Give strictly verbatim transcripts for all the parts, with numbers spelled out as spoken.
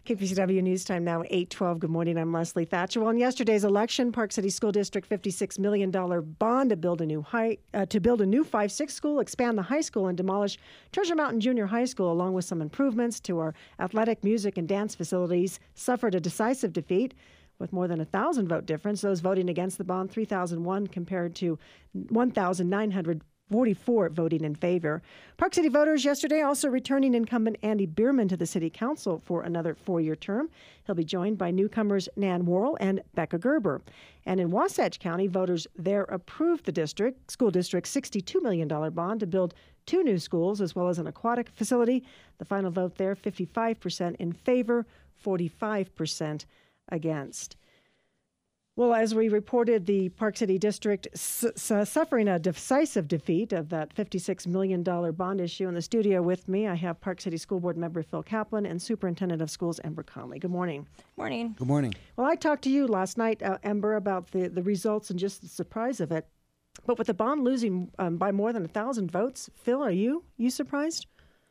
K P C W News Time now, eight twelve. Good morning. I'm Leslie Thatcher. Well, in yesterday's election, Park City School District fifty-six million dollars bond to build a new high uh, to build a new five six school, expand the high school, and demolish Treasure Mountain Junior High School, along with some improvements to our athletic, music, and dance facilities, suffered a decisive defeat. With more than a thousand vote difference, those voting against the bond, three thousand one compared to one thousand nine hundred forty-four voting in favor. Park City voters yesterday also returning incumbent Andy Bierman to the City Council for another four-year term. He'll be joined by newcomers Nan Worrell and Becca Gerber. And in Wasatch County, voters there approved the district, school district's sixty-two million dollars bond to build two new schools as well as an aquatic facility. The final vote there, fifty-five percent in favor, forty-five percent against. Well, as we reported, the Park City District su- su- suffering a decisive defeat of that fifty-six million dollars bond issue. In the studio with me, I have Park City School Board member Phil Kaplan and Superintendent of Schools Ember Conley. Good morning. Morning. Good morning. Well, I talked to you last night, uh, Ember, about the, the results and just the surprise of it. But with the bond losing um, by more than a thousand votes, Phil, are you you surprised?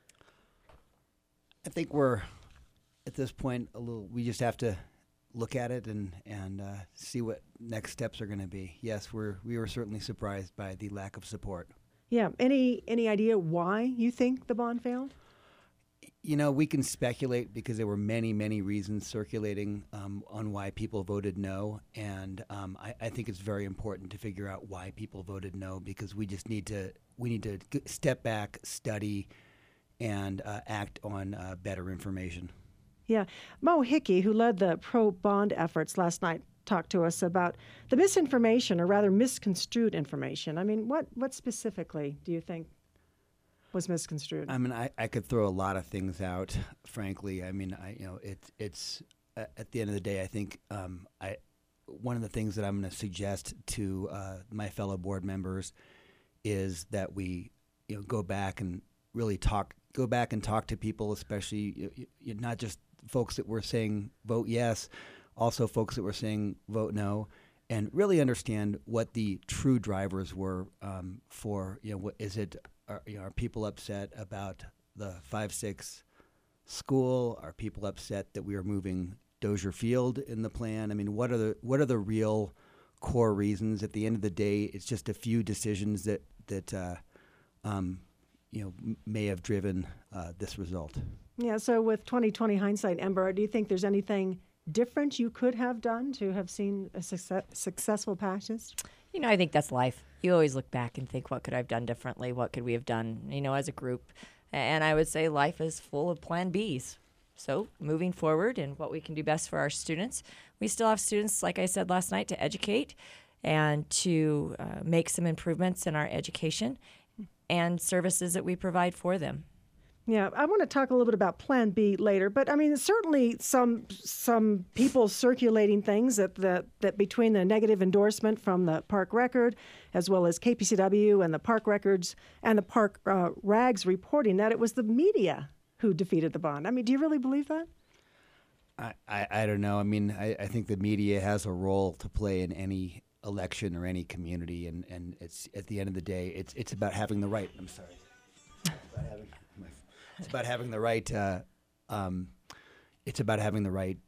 I think we're at this point a little. We just have to look at it and and uh, see what next steps are going to be. Yes, we're we were certainly surprised by the lack of support. Yeah. Any any idea why you think the bond failed? You know, we can speculate because there were many, many reasons circulating um, on why people voted no. And um, I, I think it's very important to figure out why people voted no, because we just need to we need to g- step back, study, and uh, act on uh, better information. Yeah. Mo Hickey, who led the pro-bond efforts last night, talked to us about the misinformation, or rather misconstrued information. I mean, what, what specifically do you think was misconstrued? I mean, I, I could throw a lot of things out, frankly. I mean, I you know, it, it's uh, at the end of the day, I think um, I one of the things that I'm going to suggest to uh, my fellow board members is that we you know go back and really talk, go back and talk to people, especially you, you, not just folks that were saying vote yes, also folks that were saying vote no, and really understand what the true drivers were um, for, you know, what is it, are, you know, are people upset about the five six school? Are people upset that we are moving Dozier Field in the plan? I mean, what are the what are the real core reasons? At the end of the day, it's just a few decisions that, that uh, um, you know, m- may have driven uh, this result. Yeah, so with twenty twenty hindsight, Ember, do you think there's anything different you could have done to have seen a success, successful practice? You know, I think that's life. You always look back and think, what could I have done differently? What could we have done, you know, as a group? And I would say life is full of plan Bs. So moving forward and what we can do best for our students, we still have students, like I said last night, to educate and to uh, make some improvements in our education and services that we provide for them. Yeah, I want to talk a little bit about Plan B later, but I mean, certainly some some people circulating things that, that, that between the negative endorsement from the Park Record, as well as K P C W and the Park Records and the Park uh, Rags reporting that it was the media who defeated the bond. I mean, do you really believe that? I, I, I don't know. I mean, I, I think the media has a role to play in any election or any community, and, and it's at the end of the day, it's it's about having the right. I'm sorry. It's about having, my, it's about having the right. Uh, um, it's about having the right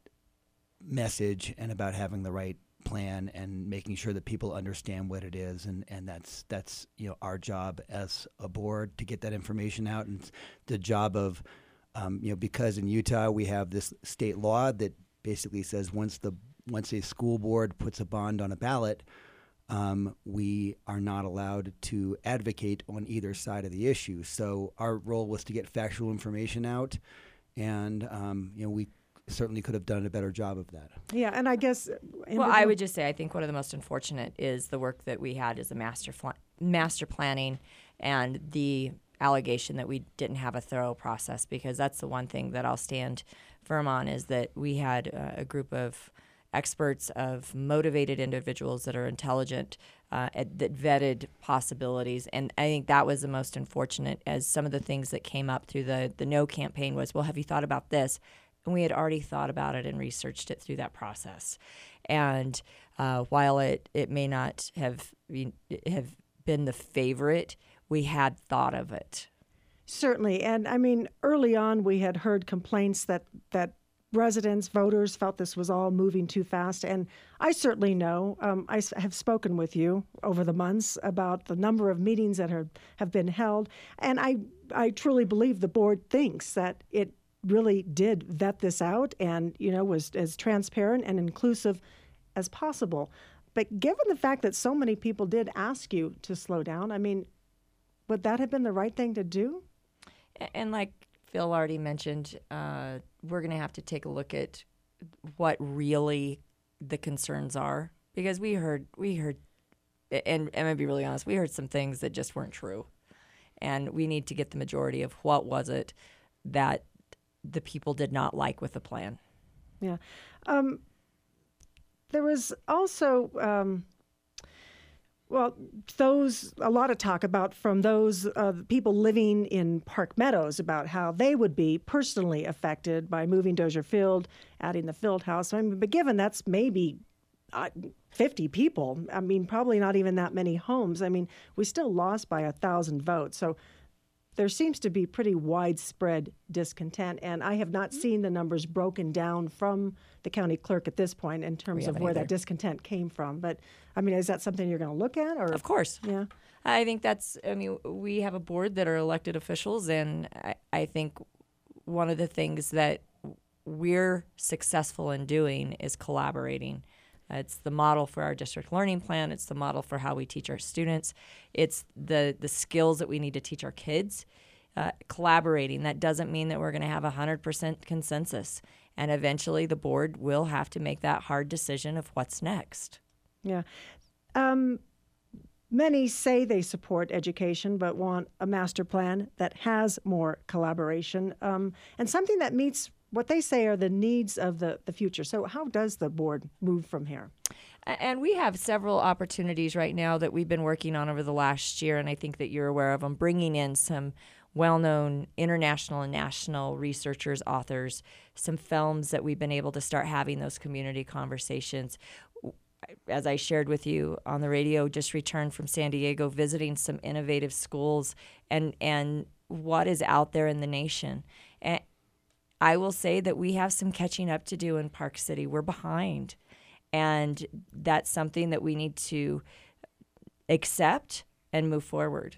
message and about having the right plan and making sure that people understand what it is, and, and that's that's you know our job as a board to get that information out, and it's the job of um, you know because in Utah we have this state law that basically says once the once a school board puts a bond on a ballot, um, we are not allowed to advocate on either side of the issue. So our role was to get factual information out, and um, you know we certainly could have done a better job of that. Yeah, and I guess... Well, I would just say I think one of the most unfortunate is the work that we had as a master fl- master planning and the allegation that we didn't have a thorough process, because that's the one thing that I'll stand firm on, is that we had uh, a group of experts, of motivated individuals that are intelligent, uh, at, that vetted possibilities. And I think that was the most unfortunate, as some of the things that came up through the, the no campaign was, well, have you thought about this? And we had already thought about it and researched it through that process. And uh, while it, it may not have been, have been the favorite, we had thought of it. Certainly. And I mean, early on, we had heard complaints that, that residents, voters felt this was all moving too fast. And I certainly know, um, I s- have spoken with you over the months about the number of meetings that are, have been held. And I, I truly believe the board thinks that it really did vet this out and, you know, was as transparent and inclusive as possible. But given the fact that so many people did ask you to slow down, I mean, would that have been the right thing to do? And like Phil already mentioned, uh, we're going to have to take a look at what really the concerns are, because we heard, we heard, and, and I'm going to be really honest, we heard some things that just weren't true. And we need to get the majority of what was it that the people did not like with the plan. Yeah. Um, there was also... Um, Well, those, a lot of talk about from those uh, people living in Park Meadows about how they would be personally affected by moving Dozier Field, adding the field house. I mean, but given that's maybe uh, fifty people, I mean, probably not even that many homes. I mean, we still lost by a thousand votes. So there seems to be pretty widespread discontent, and I have not seen the numbers broken down from the county clerk at this point in terms of where either. that discontent came from. But, I mean, is that something you're going to look at? Or Of course. Yeah. I think that's, I mean, we have a board that are elected officials, and I, I think one of the things that we're successful in doing is collaborating. Uh, it's the model for our district learning plan. It's the model for how we teach our students. It's the, the skills that we need to teach our kids. Uh, collaborating, that doesn't mean that we're going to have one hundred percent consensus. And eventually the board will have to make that hard decision of what's next. Yeah. Um, many say they support education but want a master plan that has more collaboration um, and something that meets what they say are the needs of the, the future. So how does the board move from here? And we have several opportunities right now that we've been working on over the last year, and I think that you're aware of them, bringing in some well-known international and national researchers, authors, some films that we've been able to start having those community conversations. As I shared with you on the radio, just returned from San Diego, visiting some innovative schools and, and what is out there in the nation. And I will say that we have some catching up to do in Park City. We're behind. And that's something that we need to accept and move forward.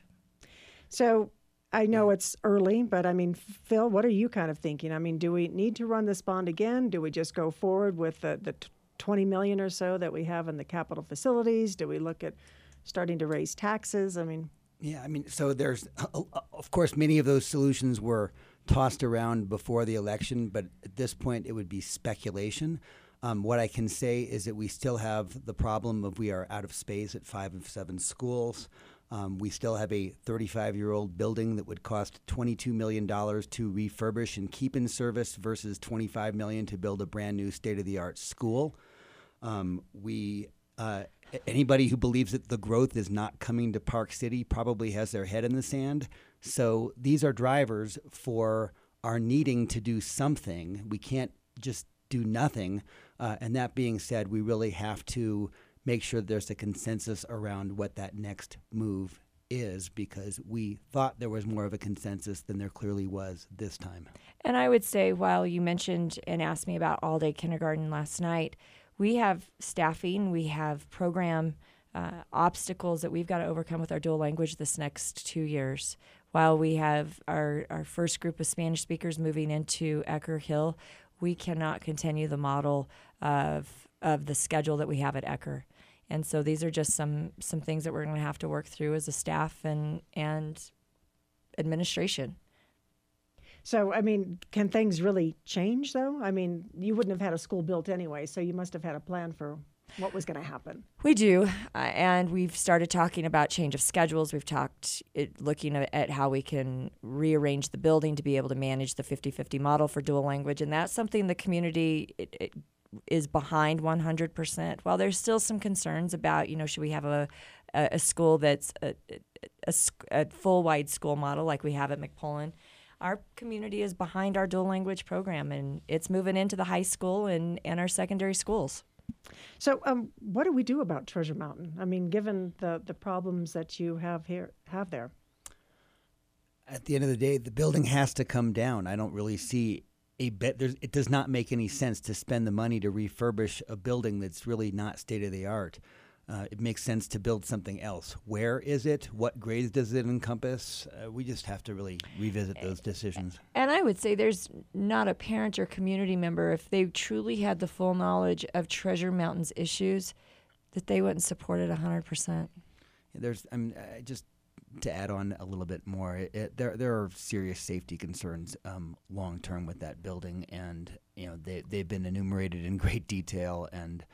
So I know it's early, but I mean, Phil, what are you kind of thinking? I mean, do we need to run this bond again? Do we just go forward with the, the twenty million dollars or so that we have in the capital facilities? Do we look at starting to raise taxes? I mean... Yeah, I mean, so there's, of course, many of those solutions were tossed around before the election, but at this point it would be speculation. Um, what I can say is that we still have the problem of we are out of space at five of seven schools. Um, we still have a thirty-five-year-old building that would cost twenty-two million dollars to refurbish and keep in service versus twenty-five million dollars to build a brand new state-of-the-art school. Um, we uh, anybody who believes that the growth is not coming to Park City probably has their head in the sand. So these are drivers for our needing to do something. We can't just do nothing. Uh, and that being said, we really have to make sure there's a consensus around what that next move is, because we thought there was more of a consensus than there clearly was this time. And I would say, while you mentioned and asked me about all-day kindergarten last night, we have staffing, we have program uh, obstacles that we've got to overcome with our dual language this next two years. While we have our, our first group of Spanish speakers moving into Ecker Hill, we cannot continue the model of of the schedule that we have at Ecker. And so these are just some some things that we're going to have to work through as a staff and and administration. So, I mean, can things really change, though? I mean, you wouldn't have had a school built anyway, so you must have had a plan for what was going to happen. We do, uh, and we've started talking about change of schedules. We've talked it, looking at, at how we can rearrange the building to be able to manage the fifty-fifty model for dual language, and that's something the community it, it is behind one hundred percent. While there's still some concerns about, you know, should we have a, a, a school that's a, a, a full-wide school model like we have at McPullen, our community is behind our dual language program, and it's moving into the high school and, and our secondary schools. So um, what do we do about Treasure Mountain? I mean, given the, the problems that you have here, have there. At the end of the day, the building has to come down. I don't really see a bet. There's, it does not make any sense to spend the money to refurbish a building that's really not state of the art. Uh, it makes sense to build something else. Where is it? What grades does it encompass? Uh, we just have to really revisit those decisions. And I would say there's not a parent or community member, if they truly had the full knowledge of Treasure Mountain's issues, that they wouldn't support it one hundred percent. There's, I mean, uh, just to add on a little bit more, it, it, there there are serious safety concerns um, long term with that building, and you know they they've been enumerated in great detail, and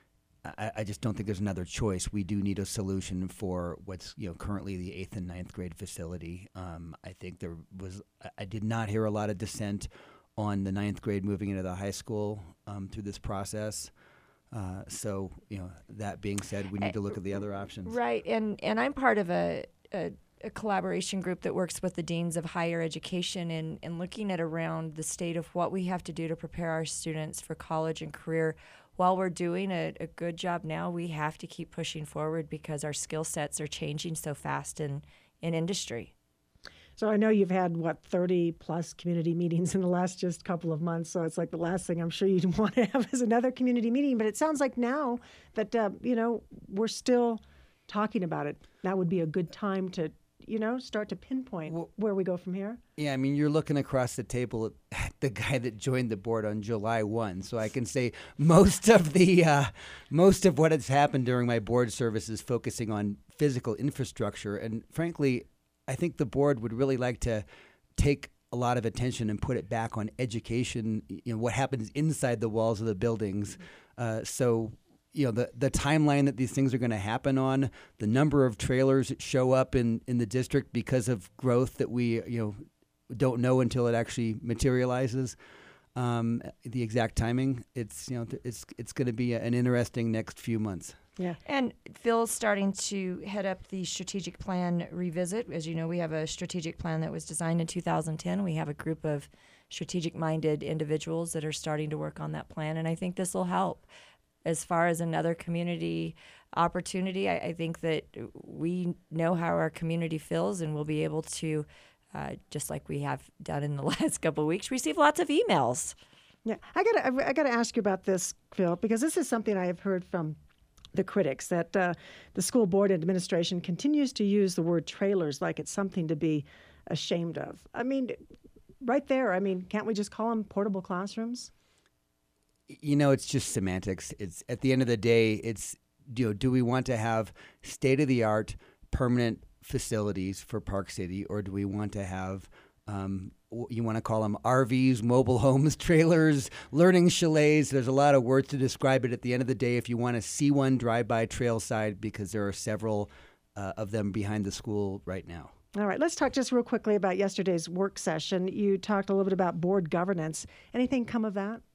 I, I just don't think there's another choice. We do need a solution for what's you know currently the eighth and ninth grade facility. Um, I think there was I did not hear a lot of dissent on the ninth grade moving into the high school um, through this process. Uh, so you know that being said, we need to look at the other options. Right, and and I'm part of a, a, a collaboration group that works with the deans of higher education and, and looking at around the state of what we have to do to prepare our students for college and career. While we're doing a, a good job now, we have to keep pushing forward because our skill sets are changing so fast in, in industry. So I know you've had, what, thirty plus community meetings in the last just couple of months. So it's like the last thing I'm sure you'd want to have is another community meeting. But it sounds like now that, uh, you know, we're still talking about it. That would be a good time to, you know, start to pinpoint well, where we go from here. Yeah, I mean, you're looking across the table at the guy that joined the board on July first. So I can say most of the uh, most of what has happened during my board service is focusing on physical infrastructure. And frankly, I think the board would really like to take a lot of attention and put it back on education, you know, what happens inside the walls of the buildings. Uh, so, you know, the, the timeline that these things are going to happen on, the number of trailers that show up in, in the district because of growth that we, you know, don't know until it actually materializes. Um, the exact timing, it's, you know, it's, it's going to be an interesting next few months. Yeah. And Phil's starting to head up the strategic plan revisit. As you know, we have a strategic plan that was designed in two thousand ten. We have a group of strategic-minded individuals that are starting to work on that plan, and I think this will help. As far as another community opportunity, I, I think that we know how our community feels, and we'll be able to, uh, just like we have done in the last couple of weeks, receive lots of emails. Yeah, I got I got to ask you about this, Phil, because this is something I have heard from the critics, that uh, the school board administration continues to use the word trailers like it's something to be ashamed of. I mean, right there, I mean, can't we just call them portable classrooms? You know, it's just semantics. It's at the end of the day, it's, you know, do we want to have state-of-the-art permanent facilities for Park City, or do we want to have um, you want to call them R Vs, mobile homes, trailers, learning chalets? There's a lot of words to describe it. At the end of the day, if you want to see one, drive by Trailside, because there are several uh, of them behind the school right now. All right, let's talk just real quickly about yesterday's work session. You talked a little bit about board governance. Anything come of that?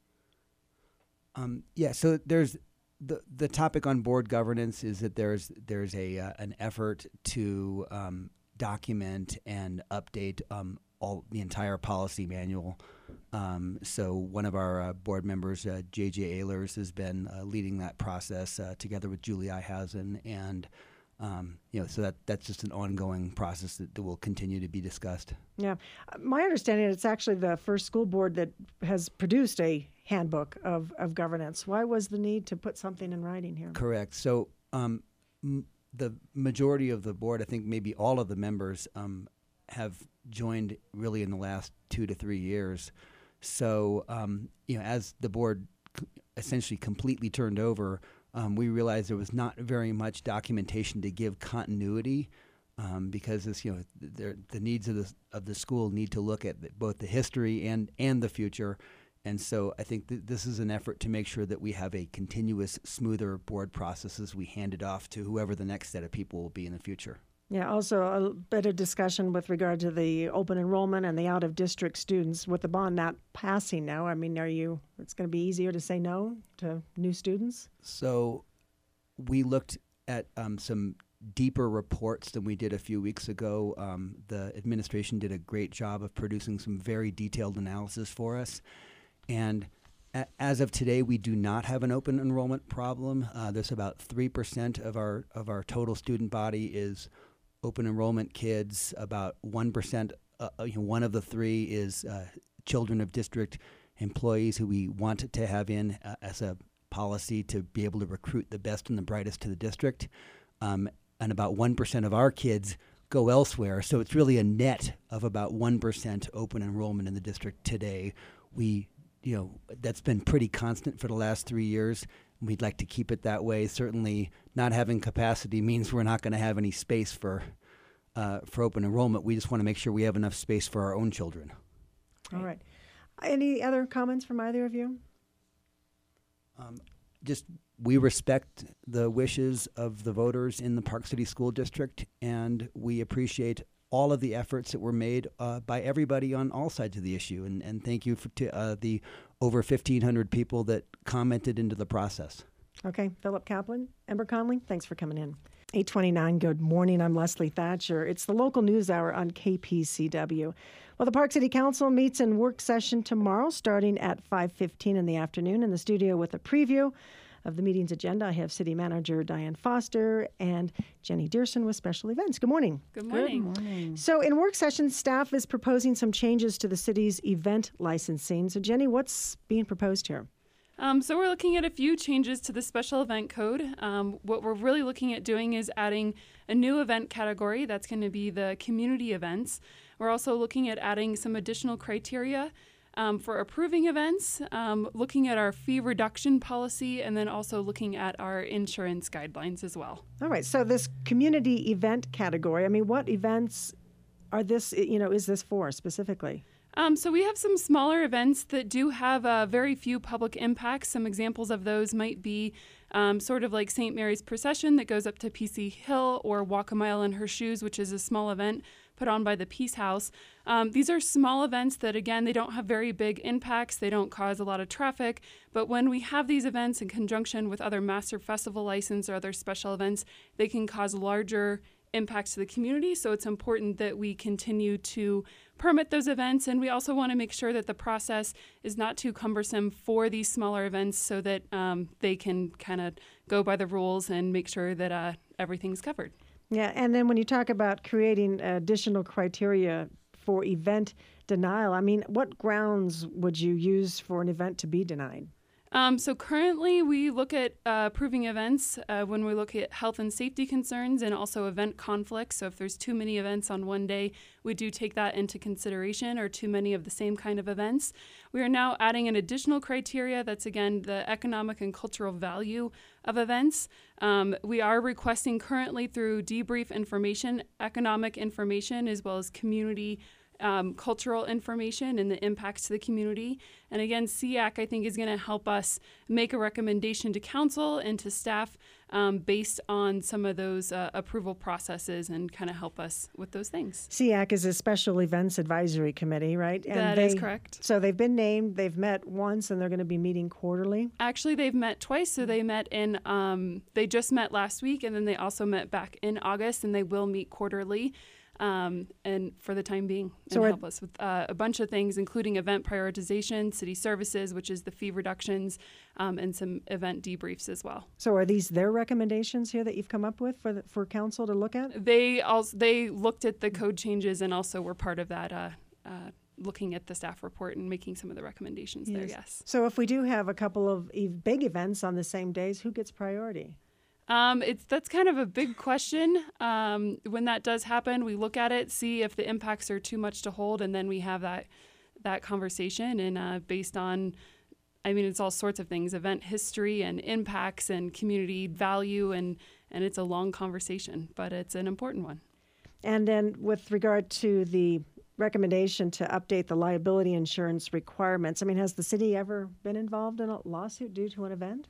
Um, yeah, so there's the the topic on board governance is that there's there's a uh, an effort to um, document and update um, all the entire policy manual. Um, so one of our uh, board members, uh, J J Ehlers, has been uh, leading that process uh, together with Julie Ihausen, and um, you know, so that that's just an ongoing process that, that will continue to be discussed. Yeah, my understanding is it's actually the first school board that has produced a handbook of, of governance. Why was the need to put something in writing here? Correct. So um, m- the majority of the board, I think maybe all of the members, um, have joined really in the last two to three years. So, um, you know, as the board c- essentially completely turned over, um, we realized there was not very much documentation to give continuity, um, because this, you know, the, the needs of the of the school need to look at the, both the history and and the future. And so I think that this is an effort to make sure that we have a continuous, smoother board process as we hand it off to whoever the next set of people will be in the future. Yeah, also a bit of discussion with regard to the open enrollment and the out-of-district students. With the bond not passing now, I mean, are you, it's going to be easier to say no to new students? So we looked at um, some deeper reports than we did a few weeks ago. Um, the administration did a great job of producing some very detailed analysis for us. And a- as of today, we do not have an open enrollment problem. Uh, there's about three percent of our of our total student body is open enrollment kids. About one percent, uh, you know, one of the three is uh, children of district employees who we want to have in uh, as a policy to be able to recruit the best and the brightest to the district. Um, and about one percent of our kids go elsewhere. So it's really a net of about one percent open enrollment in the district today. We, you know, that's been pretty constant for the last three years. We'd like to keep it that way. Certainly not having capacity means we're not going to have any space for uh, for open enrollment. We just want to make sure we have enough space for our own children. All right. Any other comments from either of you? Um, just we respect the wishes of the voters in the Park City School District, and we appreciate all of the efforts that were made uh, by everybody on all sides of the issue. And, and thank you for to, uh, the over fifteen hundred people that commented into the process. Okay. Philip Kaplan, Ember Conley, thanks for coming in. eight twenty-nine, good morning. I'm Leslie Thatcher. It's the local news hour on K P C W. Well, the Park City Council meets in work session tomorrow starting at five fifteen in the afternoon. In the studio with a preview of the meeting's agenda, I have City Manager Diane Foster and Jenny Dearson with special events. Good morning. Good morning. Good morning. So in work session, staff is proposing some changes to the city's event licensing. So Jenny, what's being proposed here? Um, so we're looking at a few changes to the special event code. Um, what we're really looking at doing is adding a new event category. That's going to be the community events. We're also looking at adding some additional criteria um, for approving events, um, looking at our fee reduction policy, and then also looking at our insurance guidelines as well. All right. So this community event category, I mean, what events are this, you know, is this for specifically? Um, so we have some smaller events that do have uh, very few public impacts. Some examples of those might be um, sort of like Saint Mary's Procession that goes up to P C Hill, or Walk a Mile in Her Shoes, which is a small event put on by the Peace House. Um, these are small events that, again, they don't have very big impacts. They don't cause a lot of traffic. But when we have these events in conjunction with other master festival license or other special events, they can cause larger impacts to the community. So it's important that we continue to permit those events, and we also want to make sure that the process is not too cumbersome for these smaller events so that um, they can kind of go by the rules and make sure that uh, everything's covered. Yeah, and then when you talk about creating additional criteria for event denial, I mean, what grounds would you use for an event to be denied? Um, so currently we look at uh, approving events uh, when we look at health and safety concerns and also event conflicts. So if there's too many events on one day, we do take that into consideration, or too many of the same kind of events. We are now adding an additional criteria that's, again, the economic and cultural value of events. Um, we are requesting currently through debrief information, economic information, as well as community Um, cultural information and the impacts to the community. And again, C A C, I think, is going to help us make a recommendation to council and to staff um, based on some of those uh, approval processes, and kind of help us with those things. C A C is a Special Events Advisory Committee, right? And that they, is correct. So they've been named, they've met once, and they're going to be meeting quarterly? Actually, they've met twice. So they met in, um, they just met last week, and then they also met back in August, and they will meet quarterly. Um, and for the time being, and so help us with uh, a bunch of things, including event prioritization, city services, which is the fee reductions, um, and some event debriefs as well. So are these their recommendations here that you've come up with for the, for council to look at? They also they looked at the code changes and also were part of that, uh, uh, looking at the staff report and making some of the recommendations yes. there. Yes. So if we do have a couple of ev- big events on the same days, who gets priority? Um, it's that's kind of a big question. Um, when that does happen, we look at it, see if the impacts are too much to hold, and then we have that that conversation. And uh, based on, I mean, it's all sorts of things: event history and impacts and community value, and and it's a long conversation, but it's an important one. And then, with regard to the recommendation to update the liability insurance requirements, I mean, has the city ever been involved in a lawsuit due to an event?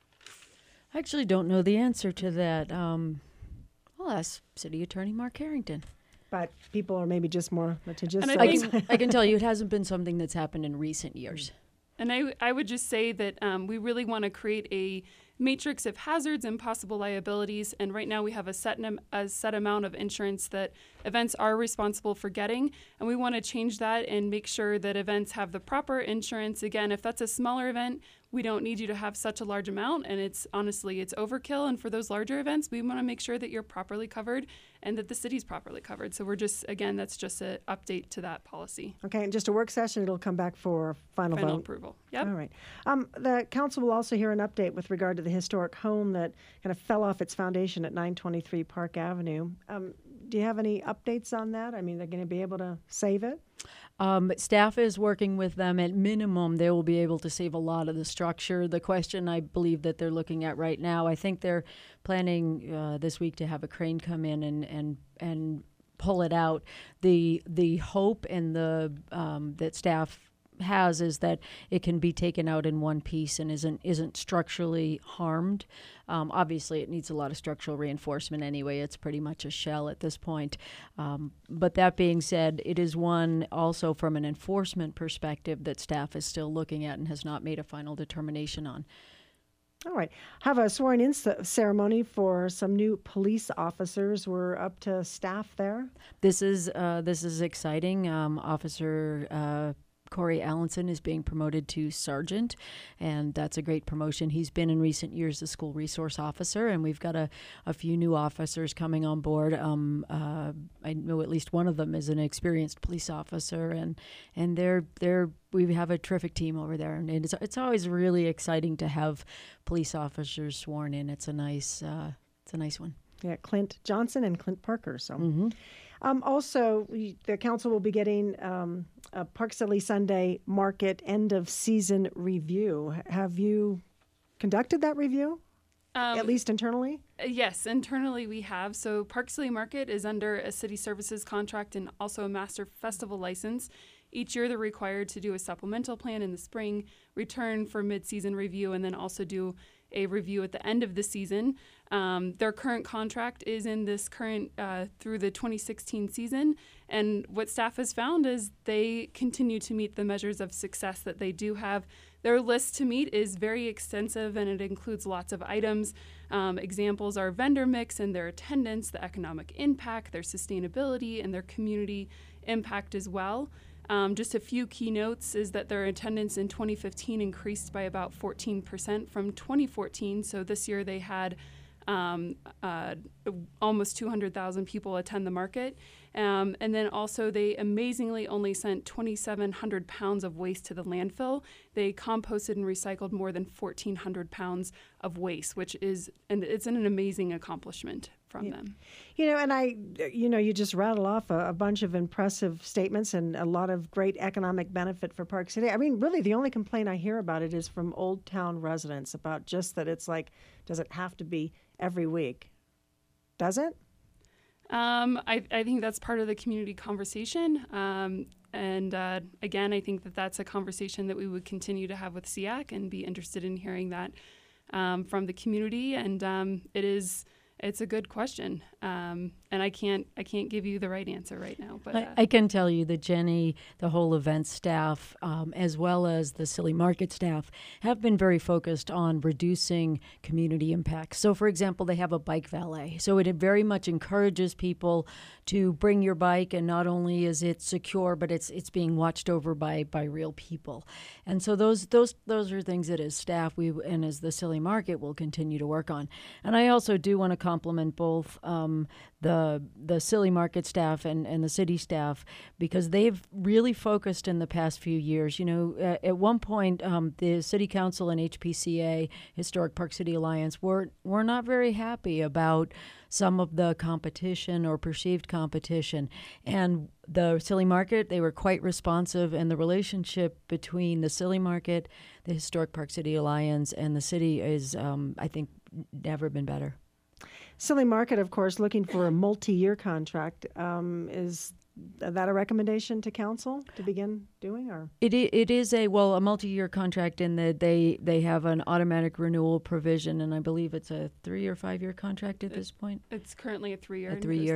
I actually don't know the answer to that. Um, I'll ask City Attorney Mark Harrington. But people are maybe just more litigious. And so I, can, I can tell you it hasn't been something that's happened in recent years. And I, I would just say that um, we really want to create a matrix of hazards and possible liabilities. And right now we have a set, num- a set amount of insurance that events are responsible for getting. And we want to change that and make sure that events have the proper insurance. Again, if that's a smaller event, we don't need you to have such a large amount, and it's honestly, it's overkill. And for those larger events, we want to make sure that you're properly covered and that the city's properly covered. So we're just, again, that's just an update to that policy. Okay, and just a work session, it'll come back for final, Final vote. approval. Yep. All right. Um, the council will also hear an update with regard to the historic home that kind of fell off its foundation at nine twenty-three Park Avenue. Um, do you have any updates on that? I mean, they're going to be able to save it? Um, staff is working with them. At minimum, they will be able to save a lot of the structure. The question I believe that they're looking at right now, I think they're planning uh, this week to have a crane come in and and and pull it out. The the hope and the um, that staff has is that it can be taken out in one piece and isn't isn't structurally harmed. Um, obviously, it needs a lot of structural reinforcement anyway. It's pretty much a shell at this point. Um, but that being said, it is one also from an enforcement perspective that staff is still looking at and has not made a final determination on. All right. Have a sworn-in c- ceremony for some new police officers. We're up to staff there. This is uh, this is exciting. Um, Officer uh, Corey Allenson is being promoted to sergeant, and that's a great promotion. He's been in recent years the school resource officer, and we've got a, a few new officers coming on board. Um, uh, I know at least one of them is an experienced police officer, and and they're they're we have a terrific team over there, and it's it's always really exciting to have police officers sworn in. It's a nice uh, it's a nice one. Yeah, Clint Johnson and Clint Parker. So. Mm-hmm. Um, also, we, the council will be getting um, a Park City Sunday Market end of season review. Have you conducted that review, Um, at least internally? Yes, internally we have. So Park City Market is under a city services contract and also a master festival license. Each year they're required to do a supplemental plan in the spring, return for mid-season review, and then also do a review at the end of the season. Um, their current contract is in this current uh, through the twenty sixteen season, and what staff has found is they continue to meet the measures of success that they do have. Their list to meet is very extensive, and it includes lots of items. Um, examples are vendor mix and their attendance, the economic impact, their sustainability, and their community impact as well. Um, just a few key notes is that their attendance in twenty fifteen increased by about fourteen percent from twenty fourteen. So this year they had um, uh, almost two hundred thousand people attend the market. Um, and then also they amazingly only sent twenty-seven hundred pounds of waste to the landfill. They composted and recycled more than fourteen hundred pounds of waste, which is, and it's an amazing accomplishment from Yeah. them. You know, and I, you know, you just rattle off a, a bunch of impressive statements and a lot of great economic benefit for Park City. I mean, really, the only complaint I hear about it is from Old Town residents about just that it's like, does it have to be every week? Does it? Um, I, I think that's part of the community conversation. Um, and uh, again, I think that that's a conversation that we would continue to have with S E A C and be interested in hearing that um, from the community. And um, it is, it's a good question. Um, and I can't, I can't give you the right answer right now. But uh, I, I can tell you that Jenny, the whole event staff, um, as well as the Silly Market staff, have been very focused on reducing community impact. So, for example, they have a bike valet. So it very much encourages people to bring your bike, and not only is it secure, but it's it's being watched over by by real people. And so those those those are things that as staff we and as the Silly Market will continue to work on. And I also do want to compliment both um, the the Silly Market staff and, and the city staff, because they've really focused in the past few years. You know, uh, at one point, um, the City Council and H P C A, Historic Park City Alliance, were were not very happy about some of the competition or perceived competition. And the Silly Market, they were quite responsive, and the relationship between the Silly Market, the Historic Park City Alliance, and the city is, um, I think, never been better. Silly Market, of course, looking for a multi-year contract. Um, is that a recommendation to council to begin doing, or? It i- it is a well a multi-year contract in that they they have an automatic renewal provision, and I believe it's a three or five year contract at this point. it's currently a three-year. A and it goes three-year. through-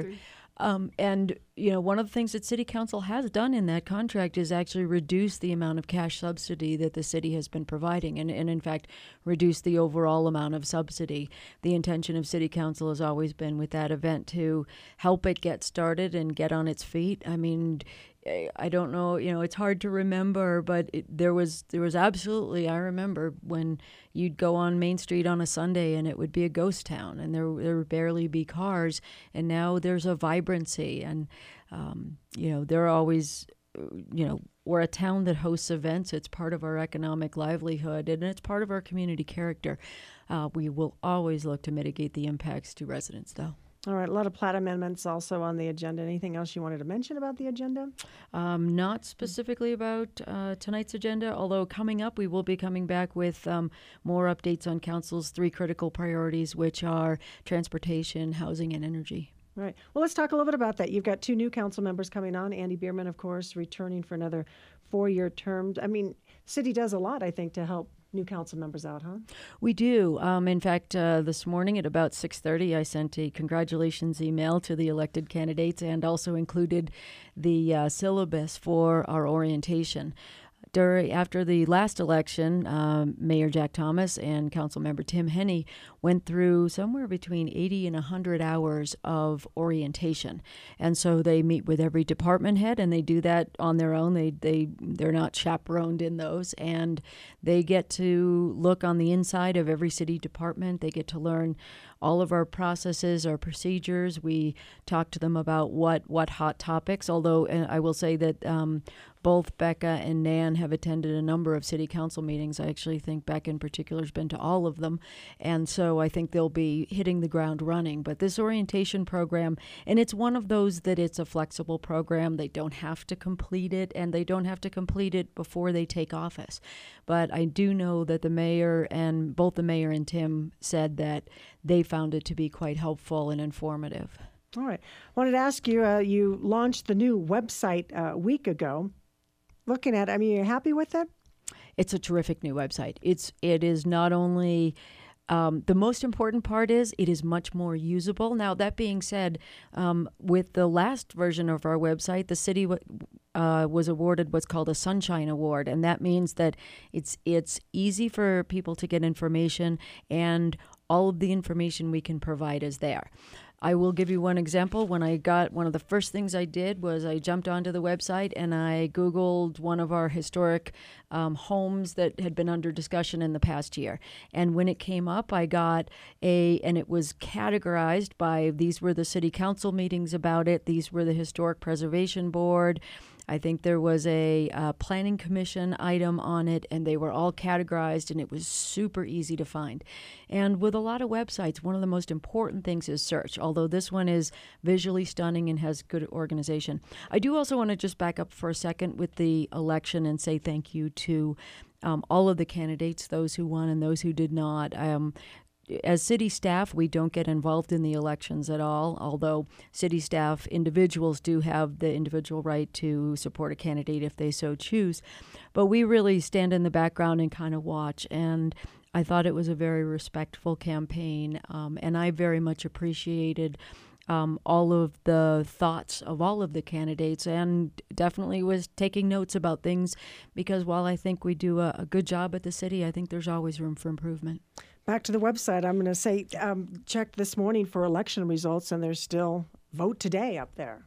Um, and, you know, one of the things that City Council has done in that contract is actually reduce the amount of cash subsidy that the city has been providing and, and in fact, reduce the overall amount of subsidy. The intention of City Council has always been with that event to help it get started and get on its feet. I mean, I don't know, you know, it's hard to remember, but it, there was there was absolutely, I remember when you'd go on Main Street on a Sunday and it would be a ghost town and there, there would barely be cars. And now there's a vibrancy and, um, you know, there are always, you know, we're a town that hosts events. It's part of our economic livelihood and it's part of our community character. Uh, we will always look to mitigate the impacts to residents, though. All right, a lot of plat amendments also on the agenda. Anything else you wanted to mention about the agenda? Um, not specifically about uh, tonight's agenda, although coming up we will be coming back with um, more updates on Council's three critical priorities, which are transportation, housing, and energy. Right. Well, let's talk a little bit about that. You've got two new council members coming on. Andy Bierman, of course, returning for another four-year term. I mean, city does a lot, I think, to help new council members out, huh? We do. Um, in fact, uh, this morning at about six thirty, I sent a congratulations email to the elected candidates and also included the uh, syllabus for our orientation. During, after the last election, um, Mayor Jack Thomas and Councilmember Tim Henney went through somewhere between eighty and one hundred hours of orientation. And so they meet with every department head, and they do that on their own. They, they, they're not chaperoned in those. And they get to look on the inside of every city department. They get to learn all of our processes, our procedures. We talk to them about what, what hot topics, although and I will say that um, both Becca and Nan have attended a number of city council meetings. I actually think Becca in particular has been to all of them. And so I think they'll be hitting the ground running. But this orientation program, and it's one of those that it's a flexible program. They don't have to complete it, and they don't have to complete it before they take office. But I do know that the mayor and both the mayor and Tim said that they found it to be quite helpful and informative. All right. Wanted to ask you, uh, you launched the new website uh, a week ago. Looking at it, I mean, you're happy with it? It's a terrific new website. It's it is not only um, the most important part is it is much more usable. Now, that being said, um, with the last version of our website, the city w- uh, was awarded what's called a Sunshine Award, and that means that it's it's easy for people to get information, and all of the information we can provide is there. I will give you one example. When I got, one of the first things I did was I jumped onto the website and I Googled one of our historic um, homes that had been under discussion in the past year. And when it came up, I got a, and it was categorized by, these were the city council meetings about it, these were the Historic Preservation Board, I think there was a uh, planning commission item on it, and they were all categorized, and it was super easy to find. And with a lot of websites, one of the most important things is search, although this one is visually stunning and has good organization. I do also want to just back up for a second with the election and say thank you to um, all of the candidates, those who won and those who did not. Um, As city staff, we don't get involved in the elections at all, although city staff individuals do have the individual right to support a candidate if they so choose. But we really stand in the background and kind of watch. And I thought it was a very respectful campaign, um, and I very much appreciated Um, all of the thoughts of all of the candidates, and definitely was taking notes about things, because while I think we do a, a good job at the city, I think there's always room for improvement. Back to the website, I'm going to say, um, checked this morning for election results, and there's still vote today up there.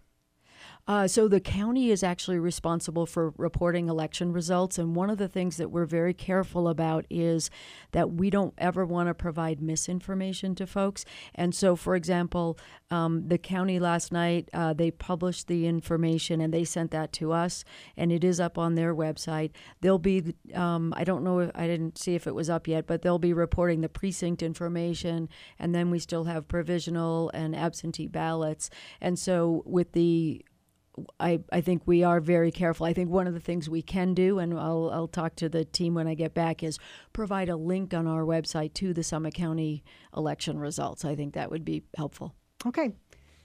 Uh, so the county is actually responsible for reporting election results, and one of the things that we're very careful about is that we don't ever want to provide misinformation to folks. And so, for example, um, the county last night, uh, they published the information and they sent that to us, and it is up on their website. They'll be, um, I don't know, if, I didn't see if it was up yet, but they'll be reporting the precinct information, and then we still have provisional and absentee ballots. And so with the I, I think we are very careful. I think one of the things we can do, and I'll, I'll talk to the team when I get back, is provide a link on our website to the Summit County election results. I think that would be helpful. Okay.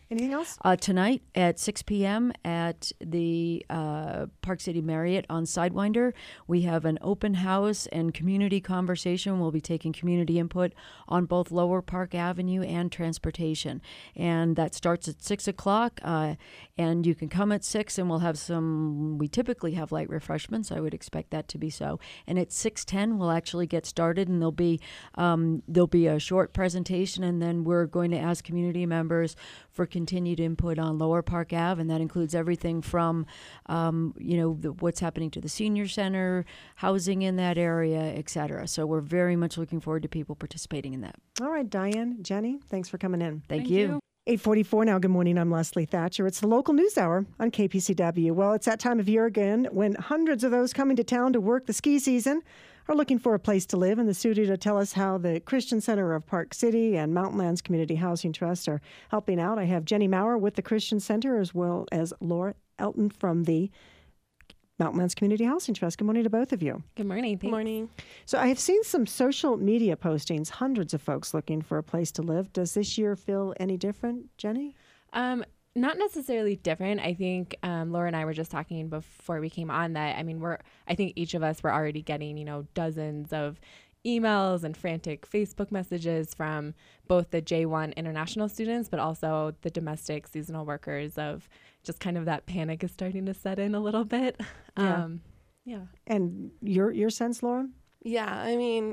Anything else? Uh, tonight at six p.m. at the uh, Park City Marriott on Sidewinder, we have an open house and community conversation. We'll be taking community input on both Lower Park Avenue and transportation. And that starts at six o'clock, uh, and you can come at six, and we'll have some, we typically have light refreshments. I would expect that to be so. And at six ten, we'll actually get started, and there'll be, um, there'll be a short presentation, and then we're going to ask community members for continued input on Lower Park Ave, and that includes everything from, um, you know, the, what's happening to the senior center, housing in that area, et cetera. So we're very much looking forward to people participating in that. All right, Diane, Jenny, thanks for coming in. Thank, Thank you. you. eight forty-four now. Good morning. I'm Leslie Thatcher. It's the local news hour on K P C W. Well, it's that time of year again when hundreds of those coming to town to work the ski season are looking for a place to live. In the studio to tell us how the Christian Center of Park City and Mountain Lands Community Housing Trust are helping out, I have Jenny Maurer with the Christian Center, as well as Laura Elton from the Mountain Lands Community Housing Trust. Good morning to both of you. Good morning. Thanks. Good morning. So I have seen some social media postings, hundreds of folks looking for a place to live. Does this year feel any different, Jenny? Um, not necessarily different. I think um, Laura and I were just talking before we came on that, I mean, we're, I think each of us were already getting, you know, dozens of emails and frantic Facebook messages from both the J one international students, but also the domestic seasonal workers of just kind of that panic is starting to set in a little bit. Yeah. Um, yeah. And your your sense, Laura? Yeah, I mean,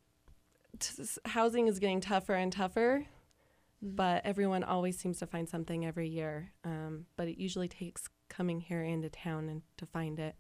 t- housing is getting tougher and tougher, but everyone always seems to find something every year. Um, but it usually takes coming here into town and to find it.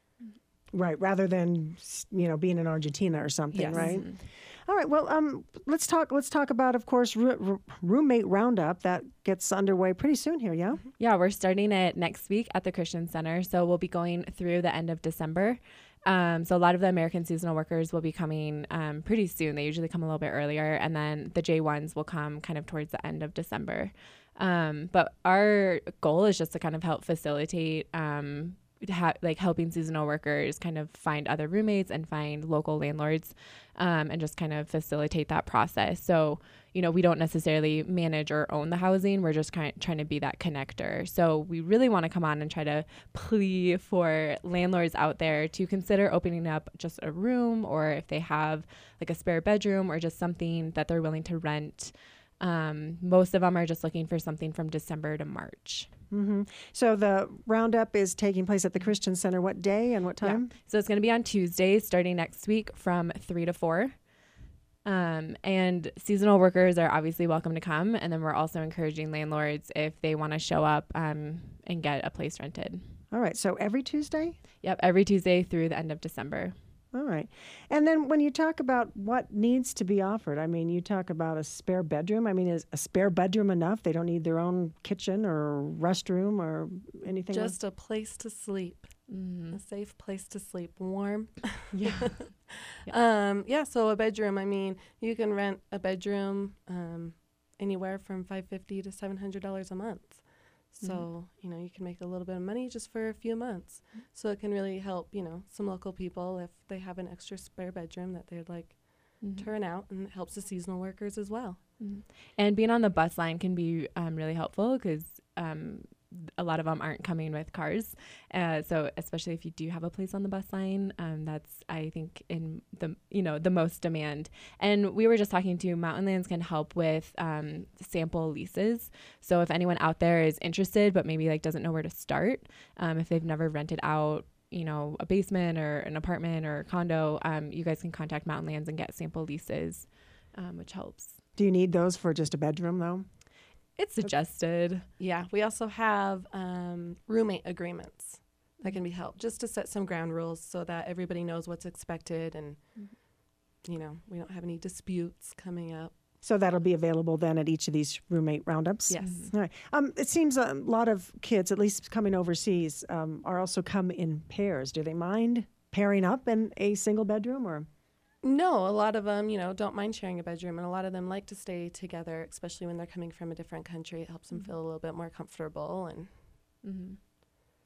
Right, rather than, you know, being in Argentina or something, Yes. right? All right. Well, um, let's talk. Let's talk about, of course, r- r- roommate roundup that gets underway pretty soon here. Yeah. Yeah, we're starting it next week at the Christian Center. So we'll be going through the end of December. Um, so a lot of the American seasonal workers will be coming um, pretty soon. They usually come a little bit earlier. And then the J ones will come kind of towards the end of December. Um, but our goal is just to kind of help facilitate um, Ha- like helping seasonal workers kind of find other roommates and find local landlords um, and just kind of facilitate that process. So, you know, we don't necessarily manage or own the housing. We're just kind of trying to be that connector. So we really want to come on and try to plea for landlords out there to consider opening up just a room, or if they have like a spare bedroom or just something that they're willing to rent. Um, most of them are just looking for something from December to March. Mm-hmm. So the roundup is taking place at the Christian Center. What day and what time? Yeah. So it's going to be on Tuesdays starting next week from three to four. Um, and seasonal workers are obviously welcome to come. And then we're also encouraging landlords if they want to show up um, and get a place rented. All right. So every Tuesday? Yep. Every Tuesday through the end of December. All right. And then when you talk about what needs to be offered, I mean, you talk about a spare bedroom. I mean, is a spare bedroom enough? They don't need their own kitchen or restroom or anything? Just a place to sleep, Mm-hmm. a safe place to sleep, warm. Yeah. Um, yeah, so a bedroom, I mean, you can rent a bedroom um, anywhere from five hundred fifty dollars to seven hundred dollars a month. So, mm-hmm. you know, you can make a little bit of money just for a few months. Mm-hmm. So it can really help, you know, some local people if they have an extra spare bedroom that they'd like mm-hmm. to rent out, and it helps the seasonal workers as well. Mm-hmm. And being on the bus line can be um, really helpful because um, a lot of them aren't coming with cars. Uh, so especially if you do have a place on the bus line, um, that's, I think, in the, you know, the most demand. And we were just talking to Mountain Lands can help with um, sample leases. So if anyone out there is interested, but maybe like doesn't know where to start, um, if they've never rented out, you know, a basement or an apartment or a condo, um, you guys can contact Mountain Lands and get sample leases, um, which helps. Do you need those for just a bedroom, though? It's suggested. Yeah, we also have um, roommate agreements that can be helped just to set some ground rules so that everybody knows what's expected and, mm-hmm. you know, we don't have any disputes coming up. So that'll be available then at each of these roommate roundups? Yes. Mm-hmm. All right. Um, it seems a lot of kids, at least coming overseas, um, are also come in pairs. Do they mind pairing up in a single bedroom or? No, a lot of them, you know, don't mind sharing a bedroom, and a lot of them like to stay together, especially when they're coming from a different country. It helps them mm-hmm. feel a little bit more comfortable. And mm-hmm.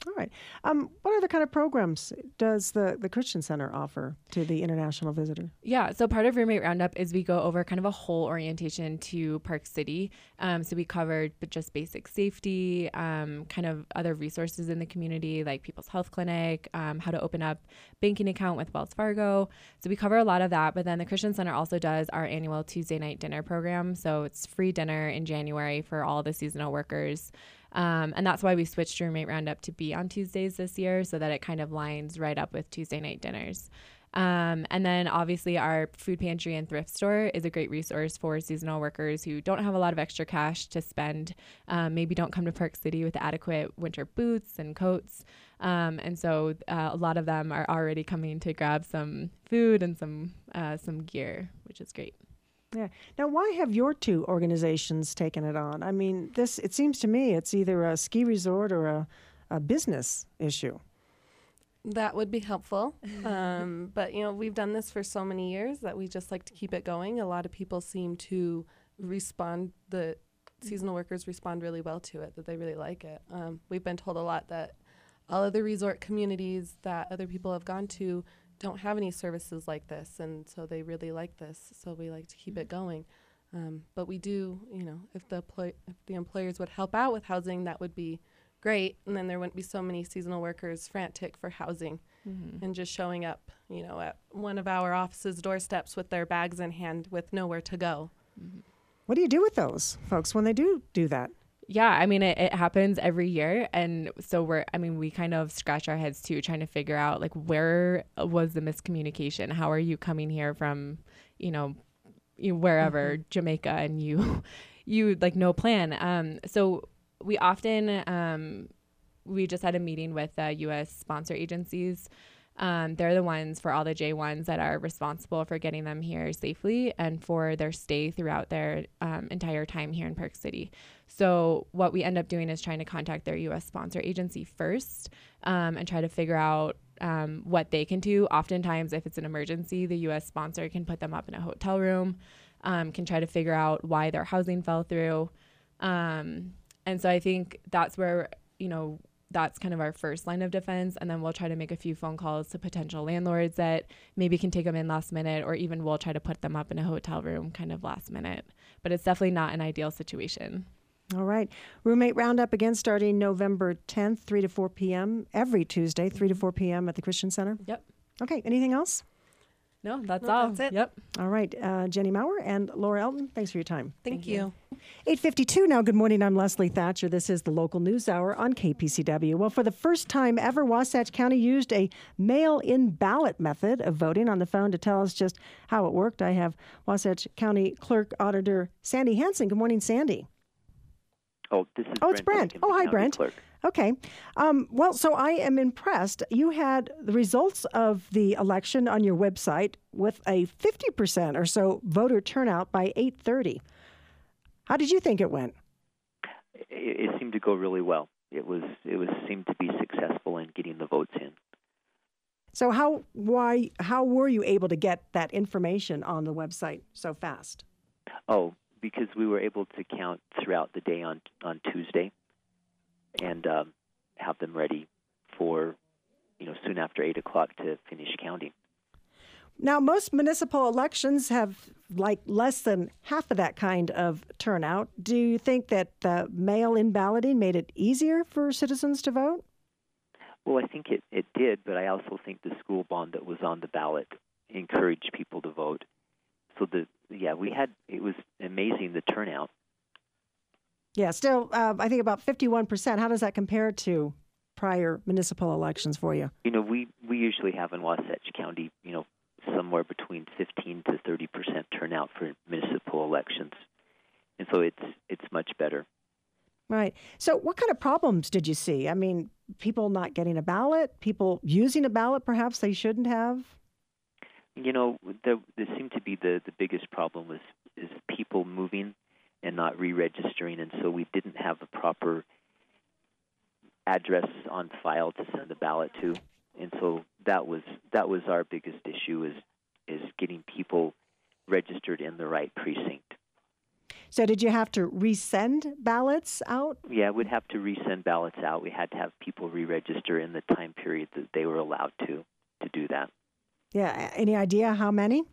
All right. Um, what other kind of programs does the, the Christian Center offer to the international visitor? Yeah, so part of Roommate Roundup is we go over kind of a whole orientation to Park City. Um, so we covered b- just basic safety, um, kind of other resources in the community like People's Health Clinic, um, how to open up banking account with Wells Fargo. So we cover a lot of that. But then the Christian Center also does our annual Tuesday night dinner program. So it's free dinner in January for all the seasonal workers. Um, and that's why we switched Roommate Roundup to be on Tuesdays this year so that it kind of lines right up with Tuesday night dinners. Um, and then obviously our food pantry and thrift store is a great resource for seasonal workers who don't have a lot of extra cash to spend, um, maybe don't come to Park City with adequate winter boots and coats. Um, and so uh, a lot of them are already coming to grab some food and some uh, some gear, which is great. Yeah. Now, why have your two organizations taken it on? I mean, this, it seems to me it's either a ski resort or a, a business issue. That would be helpful. Um, but, you know, we've done this for so many years that we just like to keep it going. A lot of people seem to respond, the seasonal workers respond really well to it, that they really like it. Um, we've been told a lot that all of the resort communities that other people have gone to don't have any services like this, and so they really like this, so we like to keep it going. Um, but we do, you know, if the ploy- if the employers would help out with housing, that would be great, and then there wouldn't be so many seasonal workers frantic for housing Mm-hmm. and just showing up, you know, at one of our offices' doorsteps with their bags in hand with nowhere to go. Mm-hmm. What do you do with those folks when they do do that? Yeah, I mean, it, it happens every year. And so we're, I mean, we kind of scratch our heads too, trying to figure out like, where was the miscommunication? How are you coming here from, you know, you, wherever, mm-hmm. Jamaica, and you, you like no plan. Um, so we often, um, we just had a meeting with uh, U S sponsor agencies. Um, they're the ones for all the J ones that are responsible for getting them here safely and for their stay throughout their um, entire time here in Park City. So what we end up doing is trying to contact their U S sponsor agency first um, and try to figure out um, what they can do. Oftentimes, if it's an emergency, the U S sponsor can put them up in a hotel room, um, can try to figure out why their housing fell through. Um, and so I think that's where, you know, that's kind of our first line of defense. And then we'll try to make a few phone calls to potential landlords that maybe can take them in last minute, or even we'll try to put them up in a hotel room kind of last minute. But it's definitely not an ideal situation. All right. Roommate Roundup again starting November tenth, three to four p.m. every Tuesday, three to four p.m. at the Christian Center. Yep. Okay. Anything else? No, that's No, all. that's it. Yep. All right. Uh, Jenny Maurer and Laura Elton, thanks for your time. Thank, Thank you. you. eight fifty-two now. Good morning. I'm Leslie Thatcher. This is the local news hour on K P C W. Well, for the first time ever, Wasatch County used a mail-in ballot method of voting. On the phone to tell us just how it worked, I have Wasatch County Clerk Auditor Sandy Hansen. Good morning, Sandy. Oh, this is Oh, it's Brent. Brent. Oh, hi, County Brent. Clerk. Okay. Um, well, so I am impressed. You had the results of the election on your website with a fifty percent or so voter turnout by eight thirty. How did you think it went? It, it seemed to go really well. It was it was seemed to be successful in getting the votes in. So how why how were you able to get that information on the website so fast? Oh, because we were able to count throughout the day on on Tuesday, and um, have them ready for, you know, soon after eight o'clock to finish counting. Now, most municipal elections have like less than half of that kind of turnout. Do you think that uh, mail-in balloting made it easier for citizens to vote? Well, I think it, it did, but I also think the school bond that was on the ballot encouraged people to vote. So the yeah, we had it was amazing the turnout. Yeah, still, uh, I think about fifty-one percent. How does that compare to prior municipal elections for you? You know, we, we usually have in Wasatch County, you know, somewhere between fifteen to thirty percent turnout for municipal elections, and so it's it's much better. Right. So, what kind of problems did you see? I mean, people not getting a ballot, people using a ballot perhaps they shouldn't have. You know, there, there seemed to be the, the biggest problem was is people moving and not re-registering, and so we didn't have the proper address on file to send the ballot to, and so that was that was our biggest issue is is getting people registered in the right precinct. So did you have to resend ballots out? Yeah, we'd have to resend ballots out. We had to have people re-register in the time period that they were allowed to to do that. Yeah. Any idea how many?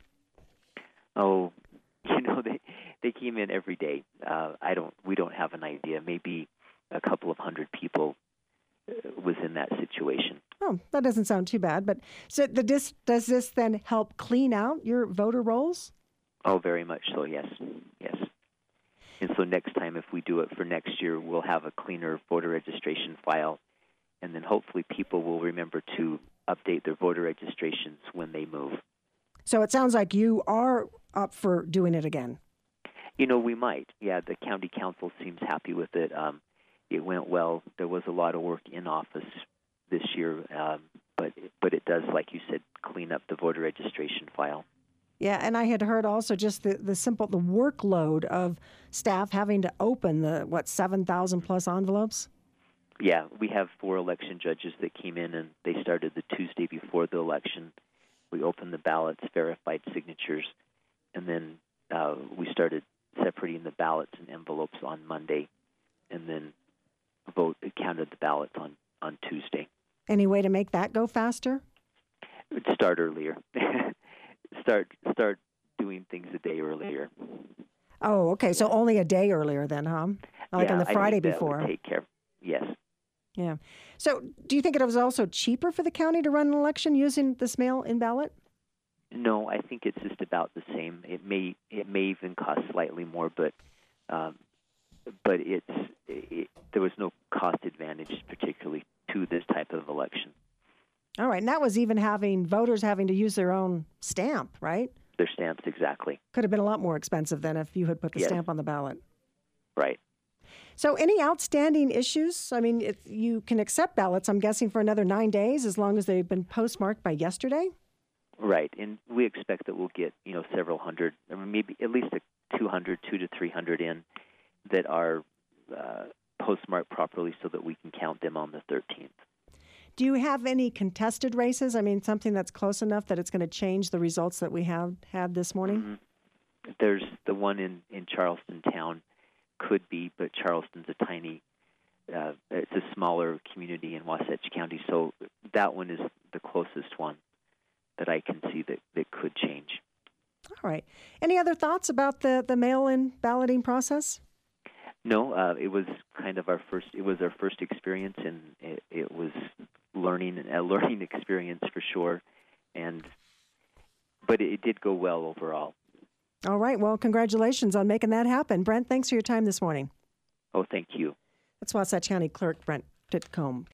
Oh, you know, they they came in every day. Uh, I don't. We don't have an idea. Maybe a couple of hundred people uh, was in that situation. Oh, that doesn't sound too bad. But so the dis, does this then help clean out your voter rolls? Oh, very much so. Yes, yes. And so next time, if we do it for next year, we'll have a cleaner voter registration file, and then hopefully people will remember to update their voter registrations when they move. So it sounds like you are up for doing it again. You know, we might. Yeah, the county council seems happy with it. Um, it went well. There was a lot of work in office this year, um, but but it does, like you said, clean up the voter registration file. Yeah, and I had heard also just the, the simple the workload of staff having to open the what seven thousand plus envelopes. Yeah, we have four election judges that came in, and they started the Tuesday before the election. We opened the ballots, verified signatures, and then uh, we started separating the ballots and envelopes on Monday, and then vote counted the ballots on, on Tuesday. Any way to make that go faster? Start earlier. start start doing things a day earlier. Oh, okay. So only a day earlier then, huh? Like yeah, on the I Friday think that before. Would take care. Yes. Yeah. So do you think it was also cheaper for the county to run an election using this mail-in ballot? No, I think it's just about the same. It may it may even cost slightly more, but um, but it's it, there was no cost advantage particularly to this type of election. All right, and that was even having voters having to use their own stamp, right? Their stamps, exactly. Could have been a lot more expensive than if you had put the Yes. stamp on the ballot. Right. So any outstanding issues? I mean, if you can accept ballots, I'm guessing, for another nine days as long as they've been postmarked by yesterday? Right, and we expect that we'll get, you know, several hundred, I mean, maybe at least a two hundred, two to three hundred in that are uh, postmarked properly so that we can count them on the thirteenth. Do you have any contested races? I mean, something that's close enough that it's going to change the results that we have had this morning? Mm-hmm. There's the one in, in Charleston town, could be, but Charleston's a tiny, uh, it's a smaller community in Wasatch County, so that one is the closest one that I can see that, that could change. All right. Any other thoughts about the, the mail-in balloting process? No, uh, it was kind of our first. It was our first experience, and it, it was learning a learning experience for sure. And but it, it did go well overall. All right. Well, congratulations on making that happen, Brent. Thanks for your time this morning. Oh, thank you. That's Wasatch County Clerk Brent Titcomb.